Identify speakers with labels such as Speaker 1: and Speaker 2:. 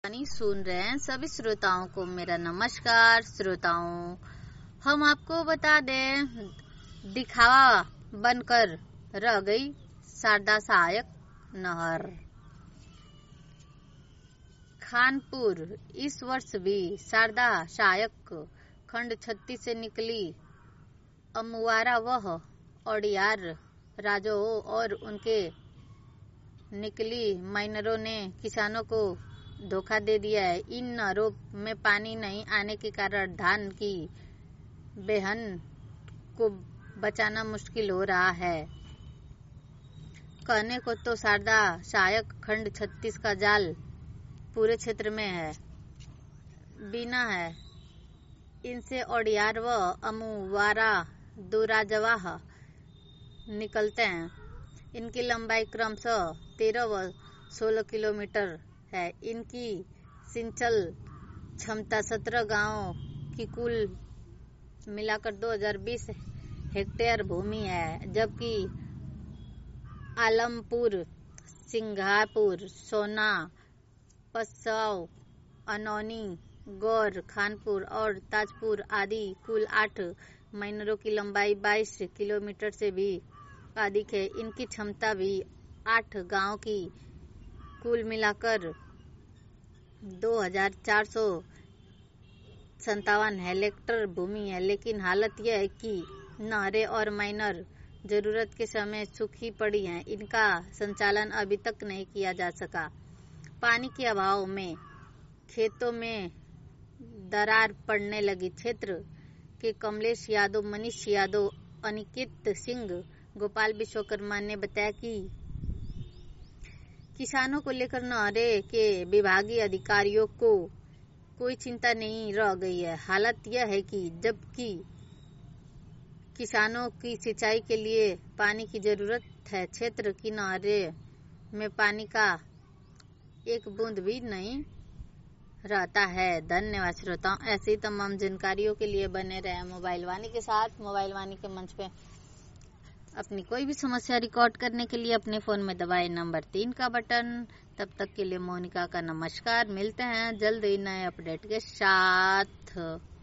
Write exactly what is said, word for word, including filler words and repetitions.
Speaker 1: कहानी सुन रहे हैं सभी श्रोताओं को मेरा नमस्कार। श्रोताओं, हम आपको बता दें, दिखावा बनकर रह गई शारदा सहायक नहर। खानपुर इस वर्ष भी शारदा सहायक खंड छत्तीस से निकली अमुआरा वह ओडियार राजाओं और उनके निकली माइनरों ने किसानों को धोखा दे दिया है। इन नहरों में पानी नहीं आने के कारण धान की बेहन को बचाना मुश्किल हो रहा है। कहने को तो शारदा सहायक खंड छत्तीस का जाल पूरे क्षेत्र में है, बिना है। इनसे ओडियार व अमुवारा दो राजवाह निकलते हैं। इनकी लंबाई क्रमशः तेरह व सोलह किलोमीटर है। इनकी सिंचल क्षमता सत्रह गांवों की कुल मिलाकर दो हज़ार बीस हेक्टेयर भूमि है, जबकि आलमपुर, सिंगापुर, सोना, पसाव, अनौनी, गौर, खानपुर और ताजपुर आदि कुल आठ माइनरों की लंबाई बाईस किलोमीटर से भी अधिक है। इनकी क्षमता भी आठ गांव की कुल मिलाकर दो हजार चार सौ संतावन हेक्टेयर भूमि है। लेकिन हालत यह है कि नहरें और माइनर जरूरत के समय सूखी पड़ी हैं। इनका संचालन अभी तक नहीं किया जा सका। पानी के अभाव में खेतों में दरार पड़ने लगी। क्षेत्र के कमलेश यादव, मनीष यादव, अनिकेत सिंह, गोपाल विश्वकर्मा ने बताया कि किसानों को लेकर नहरे के विभागीय अधिकारियों को कोई चिंता नहीं रह गई है। हालत यह है कि जबकि किसानों की सिंचाई के लिए पानी की जरूरत है, क्षेत्र की नहरें में पानी का एक बूंद भी नहीं रहता है। धन्यवाद श्रोताओं। ऐसी ही तमाम जानकारियों के लिए बने रहे मोबाइल वाणी के साथ। मोबाइल वाणी के मंच पे अपनी कोई भी समस्या रिकॉर्ड करने के लिए अपने फोन में दबाएं नंबर तीन का बटन। तब तक के लिए मोनिका का नमस्कार। मिलते हैं जल्द ही नए अपडेट के साथ।